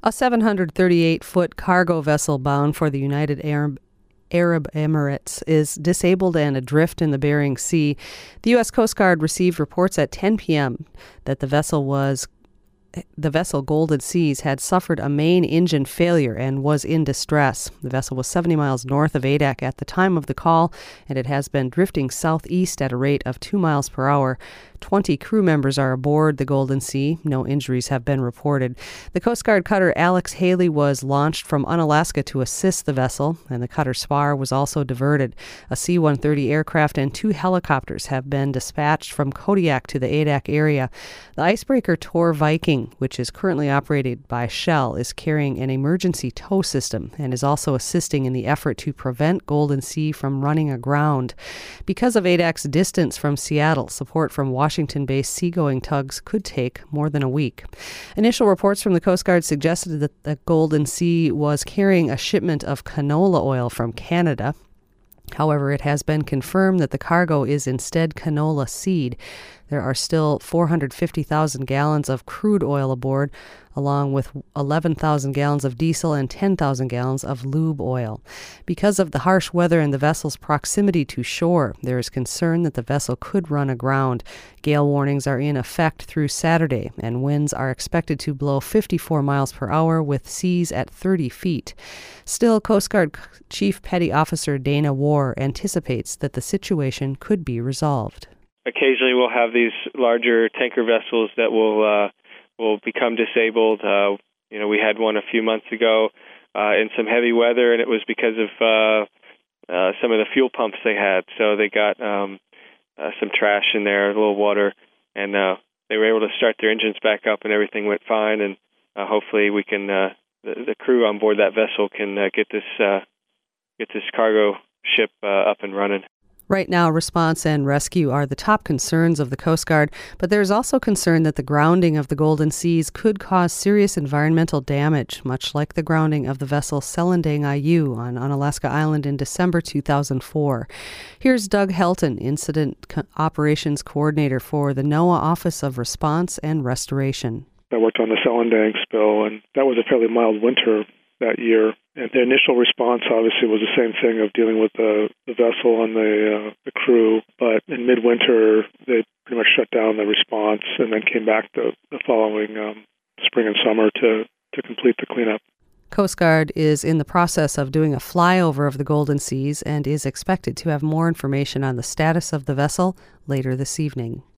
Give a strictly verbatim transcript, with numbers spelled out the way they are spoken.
A seven hundred thirty-eight foot cargo vessel bound for the United Arab Arab Emirates is disabled and adrift in the Bering Sea. The U S Coast Guard received reports at ten p.m. that the vessel was The vessel Golden Seas had suffered a main engine failure and was in distress. The vessel was seventy miles north of Adak at the time of the call, and it has been drifting southeast at a rate of two miles per hour. Twenty crew members are aboard the Golden Sea. No injuries have been reported. The Coast Guard cutter Alex Haley was launched from Unalaska to assist the vessel, and the cutter spar was also diverted. A C one thirty aircraft and two helicopters have been dispatched from Kodiak to the Adak area. The icebreaker Tor Viking, which is currently operated by Shell, is carrying an emergency tow system and is also assisting in the effort to prevent Golden Sea from running aground. Because of Adak's distance from Seattle, support from Washington-based seagoing tugs could take more than a week. Initial reports from the Coast Guard suggested that the Golden Sea was carrying a shipment of canola oil from Canada. However, it has been confirmed that the cargo is instead canola seed. There are still four hundred fifty thousand gallons of crude oil aboard, along with eleven thousand gallons of diesel and ten thousand gallons of lube oil. Because of the harsh weather and the vessel's proximity to shore, there is concern that the vessel could run aground. Gale warnings are in effect through Saturday, and winds are expected to blow fifty-four miles per hour with seas at thirty feet. Still, Coast Guard Chief Petty Officer Dana Warr anticipates that the situation could be resolved. Occasionally we'll have these larger tanker vessels that will uh, will become disabled. Uh, you know, we had one a few months ago uh, in some heavy weather, and it was because of uh, uh, some of the fuel pumps they had. So they got um, uh, some trash in there, a little water, and uh, they were able to start their engines back up, and everything went fine. And uh, hopefully we can, uh, the, the crew on board that vessel can uh, get this uh, get this cargo ship uh, up and running. Right now, response and rescue are the top concerns of the Coast Guard, but there's also concern that the grounding of the Golden Seas could cause serious environmental damage, much like the grounding of the vessel Selendang Ayu on Unalaska Island in December two thousand four. Here's Doug Helton, Incident Co- Operations Coordinator for the NOAA Office of Response and Restoration. I worked on the Selendang spill, and that was a fairly mild winter that year. And the initial response, obviously, was the same thing of dealing with the, the vessel and the, uh, the crew. But in midwinter, they pretty much shut down the response and then came back the, the following um, spring and summer to, to complete the cleanup. Coast Guard is in the process of doing a flyover of the Golden Seas and is expected to have more information on the status of the vessel later this evening.